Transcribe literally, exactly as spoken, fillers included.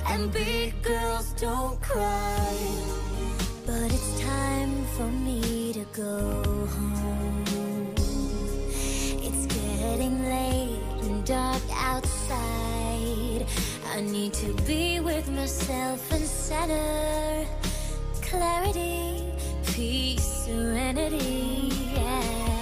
And big girls don't cry. But it's time for me to go home. It's getting late and dark outside. I need to be with myself and center clarity, peace, serenity, yeah.